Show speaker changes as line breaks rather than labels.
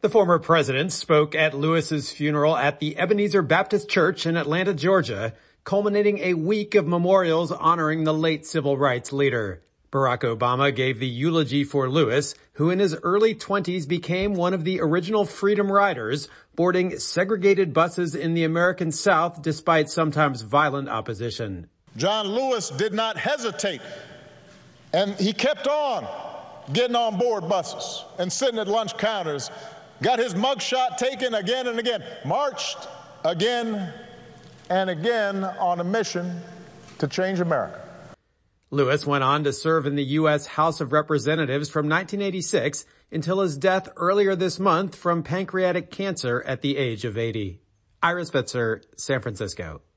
The former president spoke at Lewis's funeral at the Ebenezer Baptist Church in Atlanta, Georgia, culminating a week of memorials honoring the late civil rights leader. Barack Obama gave the eulogy for Lewis, who in his early 20s became one of the original Freedom Riders, boarding segregated buses in the American South despite sometimes violent opposition.
John Lewis did not hesitate, and he kept on getting on board buses and sitting at lunch counters, got his mugshot taken again and again, marched again and again on a mission to change America.
Lewis went on to serve in the U.S. House of Representatives from 1986 until his death earlier this month from pancreatic cancer at the age of 80. Ira Spitzer, San Francisco.